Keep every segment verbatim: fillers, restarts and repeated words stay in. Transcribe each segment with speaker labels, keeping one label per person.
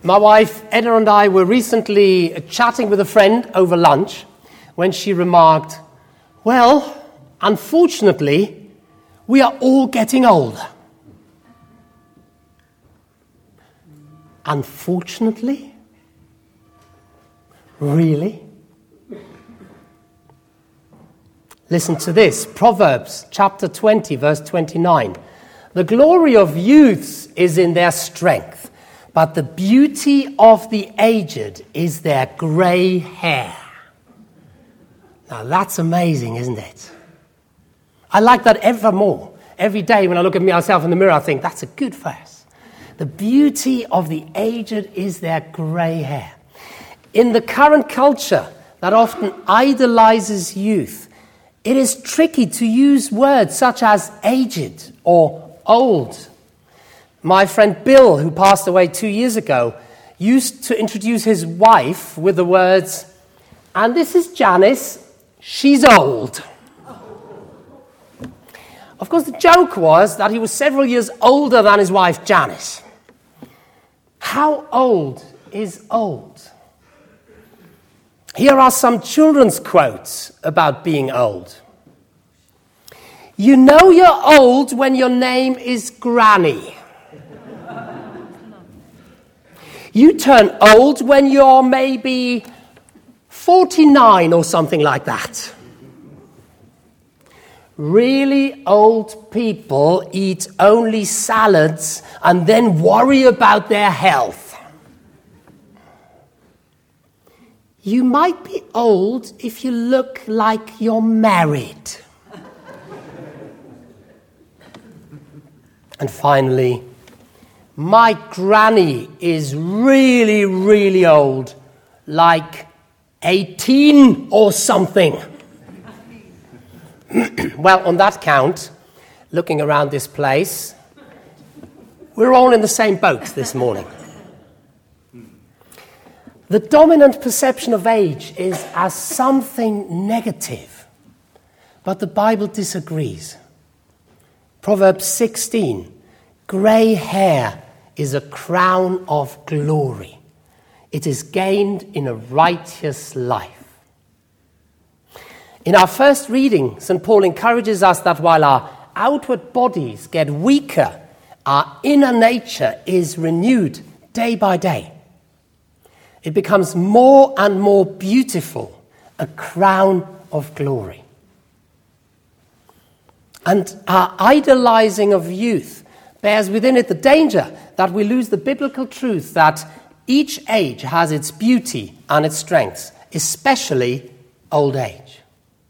Speaker 1: My wife, Edna, and I were recently chatting with a friend over lunch when she remarked, well, unfortunately, we are all getting older. Unfortunately? Really? Listen to this, Proverbs chapter twenty, verse twenty-nine. The glory of youths is in their strength, but the beauty of the aged is their grey hair. Now that's amazing, isn't it? I like that ever more. Every day when I look at myself in the mirror, I think, that's a good verse. The beauty of the aged is their grey hair. In the current culture that often idolizes youth, it is tricky to use words such as aged or old. My friend Bill, who passed away two years ago, used to introduce his wife with the words, and this is Janice, she's old. Of course, the joke was that he was several years older than his wife Janice. How old is old? Here are some children's quotes about being old. You know you're old when your name is Granny. You turn old when you're maybe forty-nine or something like that. Really old people eat only salads and then worry about their health. You might be old if you look like you're married. And finally, my granny is really, really old, like eighteen or something. Well, on that count, looking around this place, we're all in the same boat this morning. The dominant perception of age is as something negative, but the Bible disagrees. Proverbs sixteen, grey hair is a crown of glory. It is gained in a righteous life. In our first reading, Saint Paul encourages us that while our outward bodies get weaker, our inner nature is renewed day by day. It becomes more and more beautiful, a crown of glory. And our idolizing of youth bears within it the danger that we lose the biblical truth that each age has its beauty and its strengths, especially old age.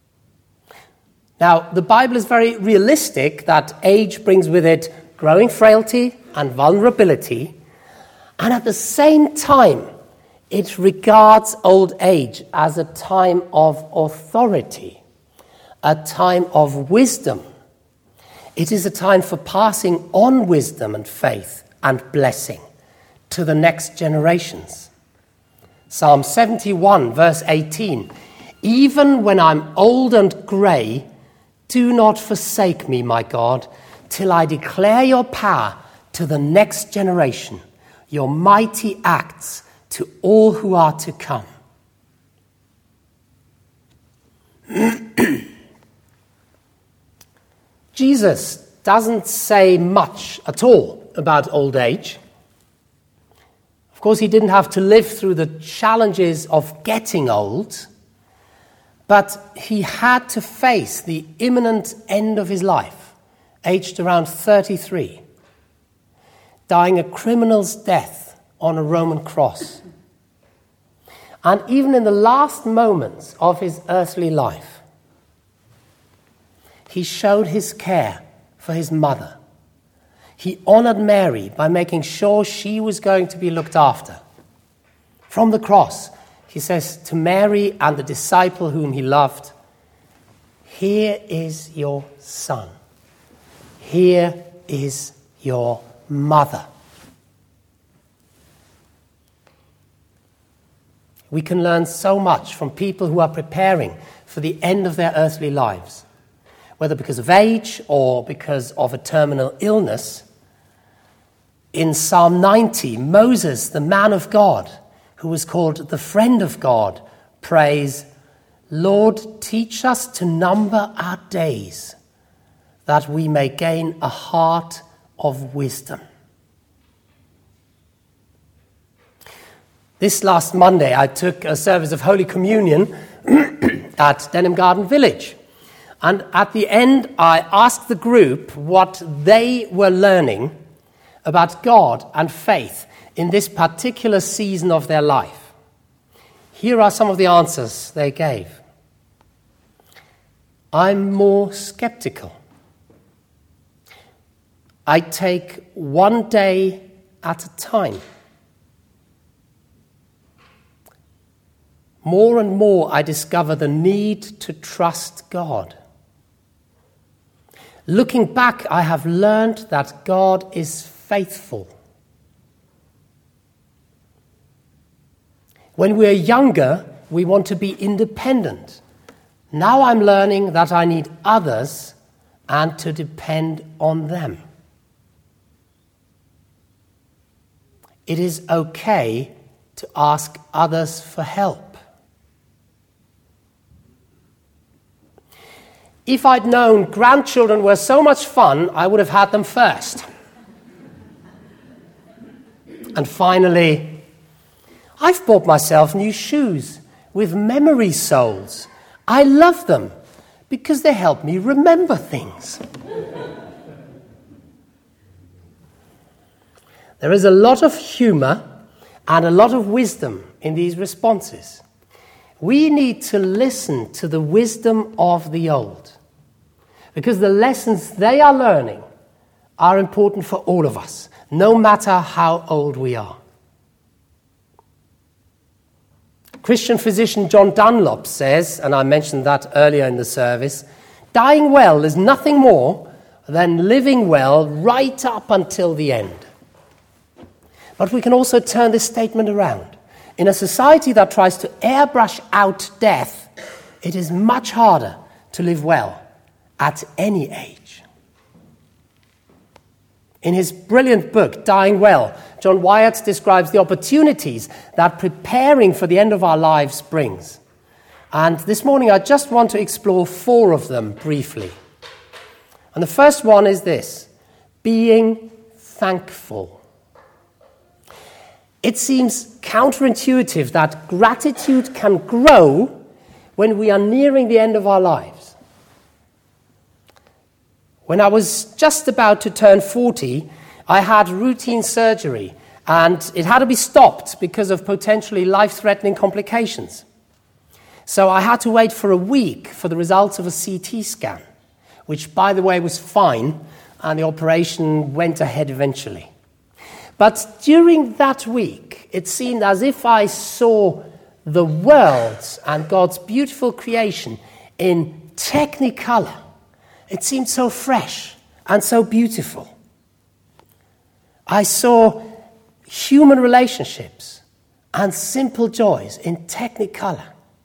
Speaker 1: Now, the Bible is very realistic that age brings with it growing frailty and vulnerability, and at the same time, it regards old age as a time of authority, a time of wisdom. It is a time for passing on wisdom and faith and blessing to the next generations. Psalm seventy-one, verse eighteen, even when I'm old and grey, do not forsake me, my God, till I declare your power to the next generation, your mighty acts to all who are to come. Jesus doesn't say much at all about old age. Of course, he didn't have to live through the challenges of getting old, but he had to face the imminent end of his life, aged around thirty-three, dying a criminal's death on a Roman cross. And even in the last moments of his earthly life, he showed his care for his mother. He honored Mary by making sure she was going to be looked after. From the cross, he says to Mary and the disciple whom he loved, here is your son. Here is your mother. We can learn so much from people who are preparing for the end of their earthly lives, whether because of age or because of a terminal illness. In Psalm ninety, Moses, the man of God, who was called the friend of God, prays, Lord, teach us to number our days, that we may gain a heart of wisdom. This last Monday, I took a service of Holy Communion at Denham Garden Village. And at the end, I asked the group what they were learning about God and faith in this particular season of their life. Here are some of the answers they gave. I'm more skeptical. I take one day at a time. More and more, I discover the need to trust God. Looking back, I have learned that God is faithful. When we're younger, we want to be independent. Now I'm learning that I need others and to depend on them. It is okay to ask others for help. If I'd known grandchildren were so much fun, I would have had them first. And finally, I've bought myself new shoes with memory soles. I love them because they help me remember things. There is a lot of humor and a lot of wisdom in these responses. We need to listen to the wisdom of the old, because the lessons they are learning are important for all of us, no matter how old we are. Christian physician John Dunlop says, and I mentioned that earlier in the service, dying well is nothing more than living well right up until the end. But we can also turn this statement around. In a society that tries to airbrush out death, it is much harder to live well at any age. In his brilliant book, Dying Well, John Wyatt describes the opportunities that preparing for the end of our lives brings. And this morning I just want to explore four of them briefly. And the first one is this: being thankful. It seems counterintuitive that gratitude can grow when we are nearing the end of our lives. When I was just about to turn forty, I had routine surgery, and it had to be stopped because of potentially life-threatening complications. So I had to wait for a week for the results of a C T scan, which, by the way, was fine, and the operation went ahead eventually. But during that week, it seemed as if I saw the world and God's beautiful creation in technicolor. It seemed so fresh and so beautiful. I saw human relationships and simple joys in technicolor.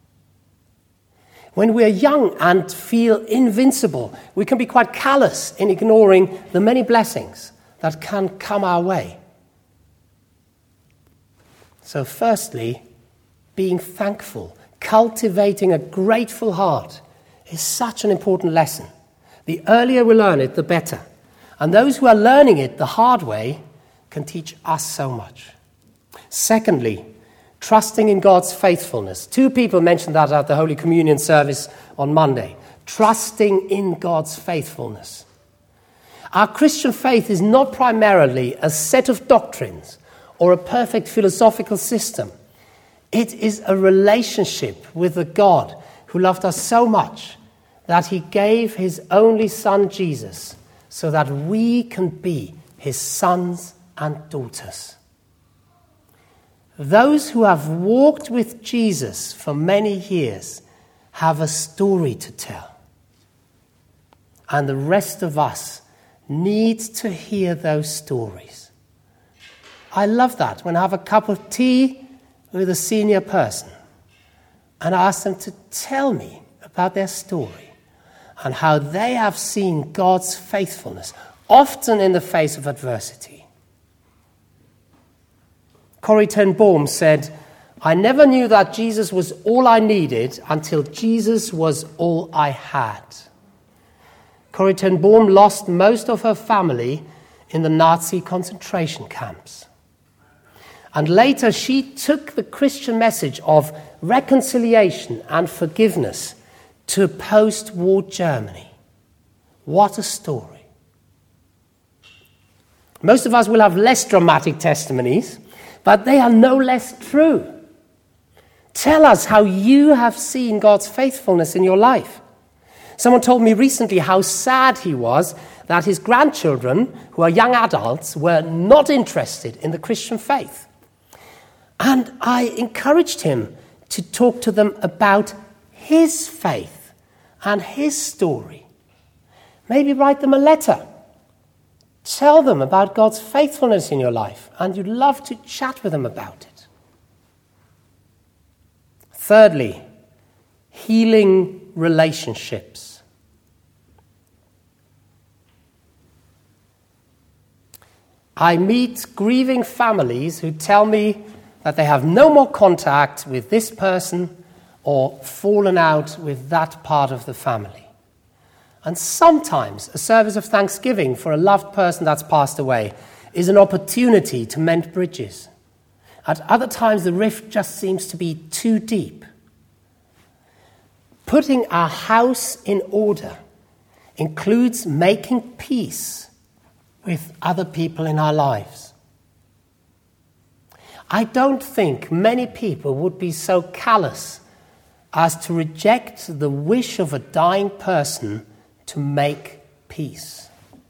Speaker 1: When we're young and feel invincible, we can be quite callous in ignoring the many blessings that can come our way. So firstly, being thankful, cultivating a grateful heart is such an important lesson. The earlier we learn it, the better. And those who are learning it the hard way can teach us so much. Secondly, trusting in God's faithfulness. Two people mentioned that at the Holy Communion service on Monday. Trusting in God's faithfulness. Our Christian faith is not primarily a set of doctrines or a perfect philosophical system. It is a relationship with a God who loved us so much that he gave his only Son, Jesus, so that we can be his sons and daughters. Those who have walked with Jesus for many years have a story to tell. And the rest of us need to hear those stories. I love that when I have a cup of tea with a senior person and I ask them to tell me about their story and how they have seen God's faithfulness, often in the face of adversity. Corrie ten Boom said, "I never knew that Jesus was all I needed until Jesus was all I had." Corrie ten Boom lost most of her family in the Nazi concentration camps. And later she took the Christian message of reconciliation and forgiveness to post-war Germany. What a story. Most of us will have less dramatic testimonies, but they are no less true. Tell us how you have seen God's faithfulness in your life. Someone told me recently how sad he was that his grandchildren, who are young adults, were not interested in the Christian faith. And I encouraged him to talk to them about his faith and his story. Maybe write them a letter. Tell them about God's faithfulness in your life, and you'd love to chat with them about it. Thirdly, healing relationships. I meet grieving families who tell me that they have no more contact with this person or fallen out with that part of the family. And sometimes a service of thanksgiving for a loved person that's passed away is an opportunity to mend bridges. At other times, the rift just seems to be too deep. Putting our house in order includes making peace with other people in our lives. I don't think many people would be so callous as to reject the wish of a dying person to make peace.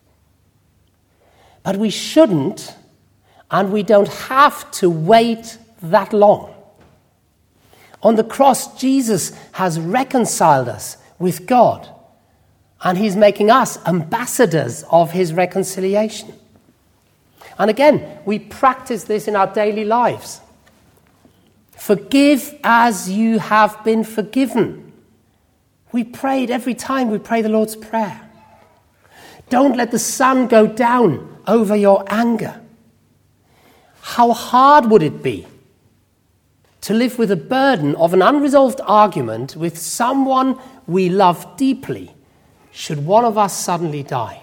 Speaker 1: But we shouldn't, and we don't have to wait that long. On the cross, Jesus has reconciled us with God, and he's making us ambassadors of his reconciliation. And again, we practice this in our daily lives. Forgive as you have been forgiven. We pray it every time we pray the Lord's Prayer. Don't let the sun go down over your anger. How hard would it be to live with the burden of an unresolved argument with someone we love deeply, should one of us suddenly die?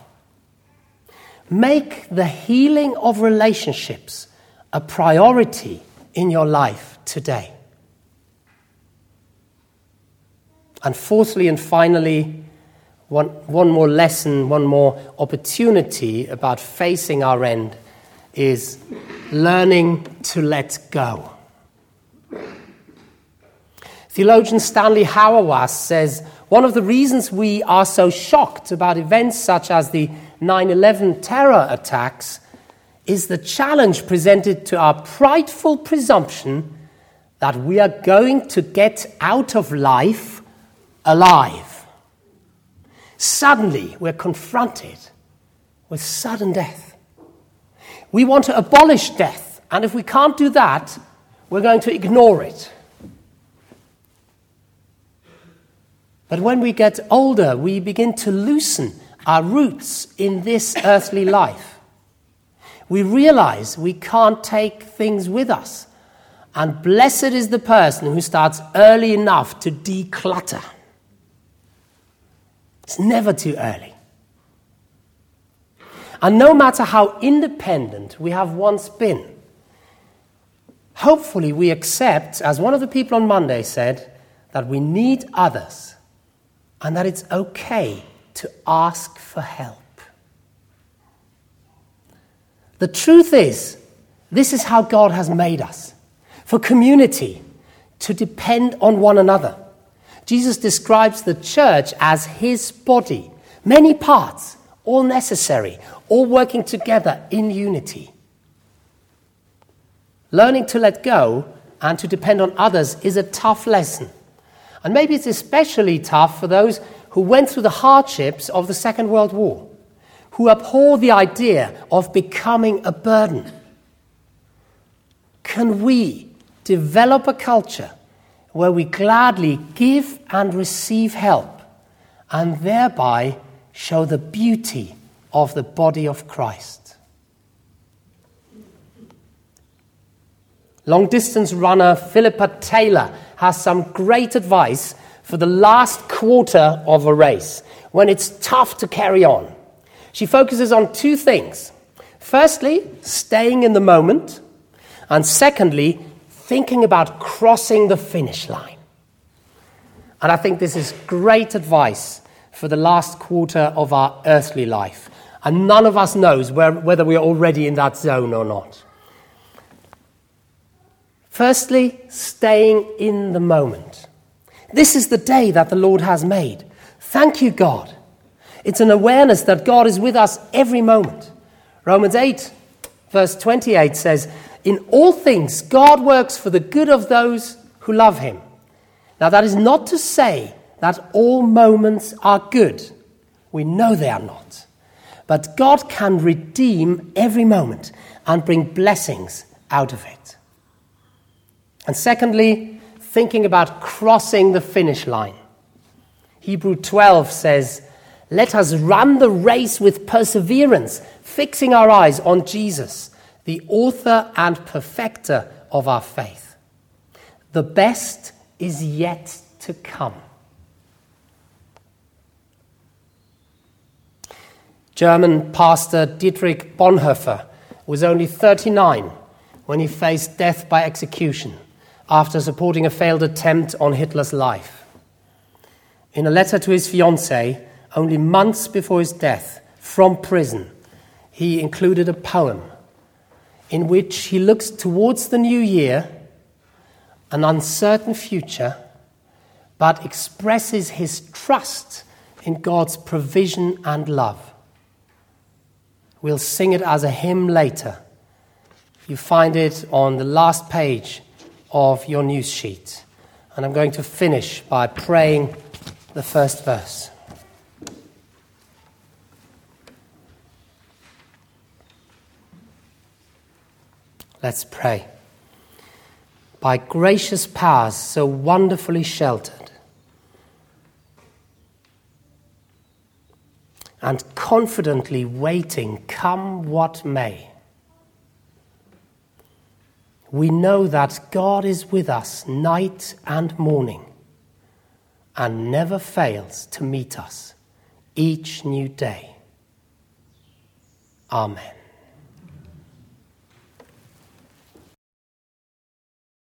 Speaker 1: Make the healing of relationships a priority in your life today. And fourthly and finally, one, one more lesson, one more opportunity about facing our end is learning to let go. Theologian Stanley Hauerwas says, one of the reasons we are so shocked about events such as the nine eleven terror attacks is the challenge presented to our prideful presumption that we are going to get out of life alive. Suddenly, we're confronted with sudden death. We want to abolish death, and if we can't do that, we're going to ignore it. But when we get older, we begin to loosen our roots in this earthly life. We realize we can't take things with us, and blessed is the person who starts early enough to declutter. It's never too early. And no matter how independent we have once been, hopefully we accept, as one of the people on Monday said, that we need others and that it's okay to ask for help. The truth is, this is how God has made us, for community, to depend on one another. Jesus describes the church as his body, many parts, all necessary, all working together in unity. Learning to let go and to depend on others is a tough lesson. And maybe it's especially tough for those who went through the hardships of the Second World War, who abhor the idea of becoming a burden. Can we develop a culture where we gladly give and receive help, and thereby show the beauty of the body of Christ? Long-distance runner Philippa Taylor has some great advice for the last quarter of a race, when it's tough to carry on. She focuses on two things. Firstly, staying in the moment, and secondly, thinking about crossing the finish line. And I think this is great advice for the last quarter of our earthly life. And none of us knows where, whether we're already in that zone or not. Firstly, staying in the moment. This is the day that the Lord has made. Thank you, God. It's an awareness that God is with us every moment. Romans eight, verse twenty-eight says, "In all things, God works for the good of those who love him." Now, that is not to say that all moments are good. We know they are not. But God can redeem every moment and bring blessings out of it. And secondly, thinking about crossing the finish line. Hebrews twelve says, "Let us run the race with perseverance, fixing our eyes on Jesus, the author and perfecter of our faith." The best is yet to come. German pastor Dietrich Bonhoeffer was only thirty-nine when he faced death by execution after supporting a failed attempt on Hitler's life. In a letter to his fiancée, only months before his death, from prison, he included a poem in which he looks towards the new year, an uncertain future, but expresses his trust in God's provision and love. We'll sing it as a hymn later. You find it on the last page of your news sheet. And I'm going to finish by praying the first verse. Let's pray. By gracious powers so wonderfully sheltered, and confidently waiting, come what may, we know that God is with us night and morning and never fails to meet us each new day. Amen.